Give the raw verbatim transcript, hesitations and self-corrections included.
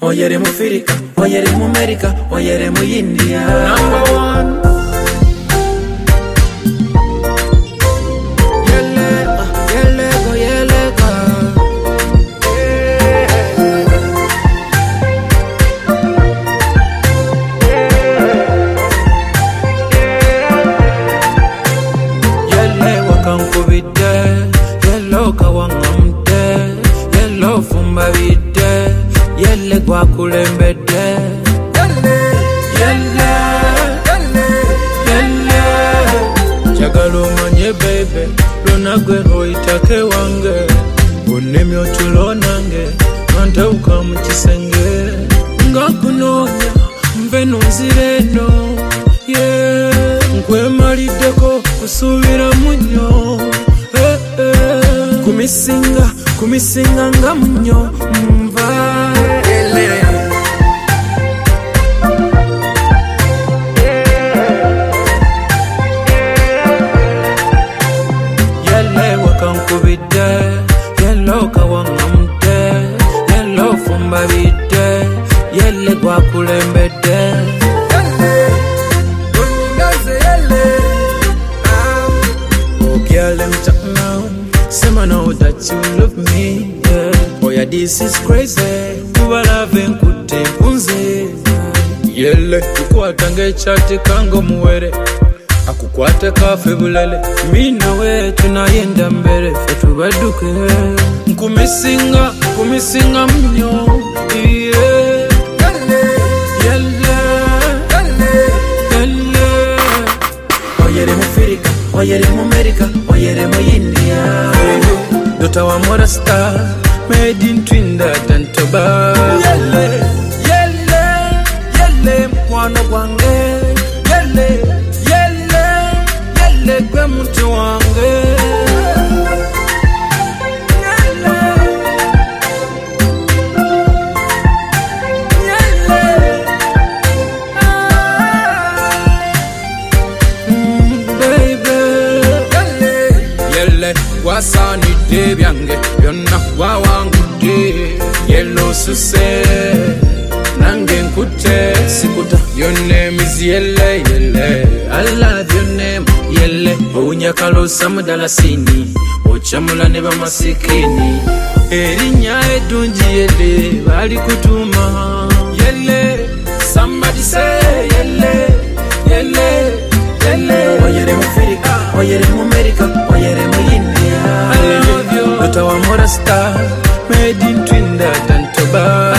oyere mu Africa, oyere mu America, oyere mu India. Number one. Yelle gwa kulembede yelle yelle yelle chagalo manye baby lona gwe hoitake wange onemi otulonange mantauka mu kisenge ngakunonya mveno nzireno yeah nkwemalideko kusubira munyo eh eh kumisinga kumisinga nga munyo mva yellow kawangamte yellow fumba bite yelle gwa kulembede girl, let me talk now. Say I know that you love me, yeah. Oh yeah, this is crazy. Kuba love nkute kunze. Yelle kukwata ngechati kango muwere. Akukwata kafe bulele. Mina we tunayenda mbele fetubaduke. Nkumisinga, kumisinga mnyo. Yeah. Yelle, yelle. Oyere mu Africa, oyere mu America, oyere mu India. Dota wa mora star, made in Trinidad and Tobago. Yelle, yelle, yelle mkwano gwange. Yelle, yelle, yelle kwe muntu wange. Wasani de byange byonna wawangude yellow suse nange nkute sikuta your name is yelle yelle I love your name yelle ounyakalo samudala sini ochamula ne bamasikini erinya edunji yelle bali kutuma yelle somebody say yelle yelle yelle oyere mu Africa oyere mu America oyere mu India. I love you. Dota wa mora star, made in Trinidad and Tobago.